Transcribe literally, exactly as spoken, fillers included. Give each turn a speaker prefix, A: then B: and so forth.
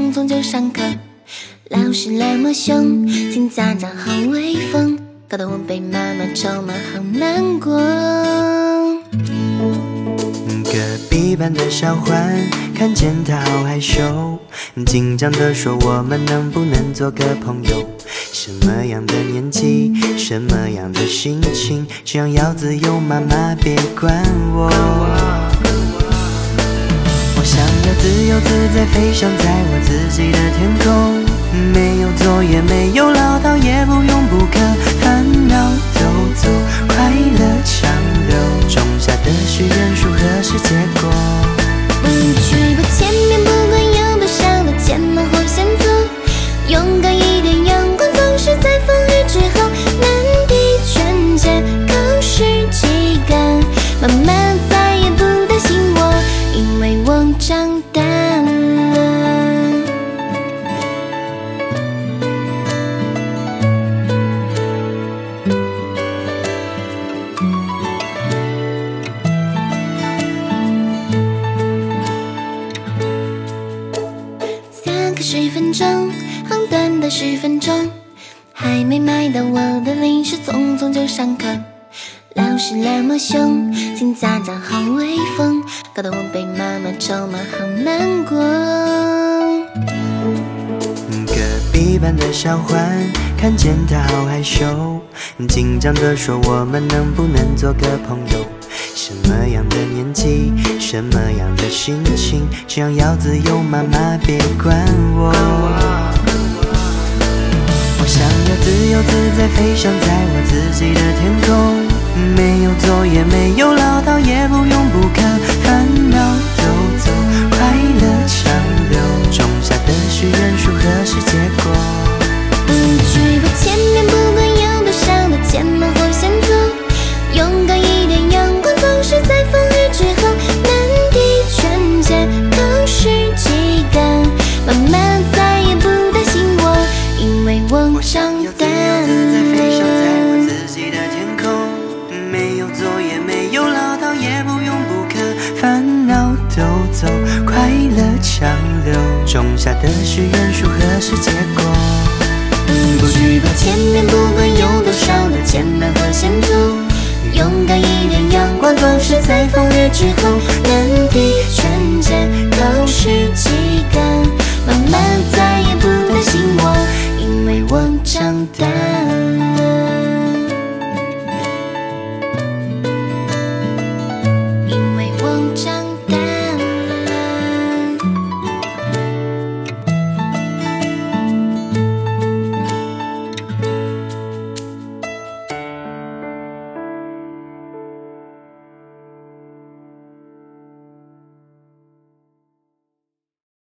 A: 匆匆就上课。老师那么凶，请家长好威风，搞得我被妈妈咒骂，好难过。
B: 隔壁班的小欢看见他好害羞，紧张地说我们能不能做个朋友？什么样的年纪，什么样的心情，只要要自由，妈妈别管我。我想要自由自在飞翔在我自己的天空，没有作业，没有唠叨，也不用补课，烦恼都走，快乐长留，种下的许愿树何时结果？
A: 不惧不前面，不管有多少的艰难或险阻，勇敢一点，阳光总是在风雨之后。难题全解，考试及格，妈妈再也不担心我，因为我长大了。十分钟，好短的十分钟，还没买到我的零食，匆匆就上课。老师那么凶，请家长好威风，搞得我被妈妈咒骂，好难过。
B: 隔壁班的小欢看见他好害羞，紧张地说我们能不能做个朋友？什么样的年纪，什么样的心情，只要要自由，妈妈别管我。我想要自由自在飞翔在我自己的天空，没有作业，没有唠叨，也不用补课，烦恼都走，快乐长留，种下的许愿树何时结果？
A: 不惧不前面，不管有多少的艰难或险阻，勇敢一点，阳光总是在风雨之后。难题全解，考试及格，妈妈再也不担心我，因为我长大了。
B: 飞翔在我自己的天空，没有作业，没有唠叨，也不用补课，烦恼都走，快乐长留，种下的许愿树何时结果？
A: 不惧不前面，不管有多少的艰难和险阻，勇敢一点，阳光总是在风雨之后。难题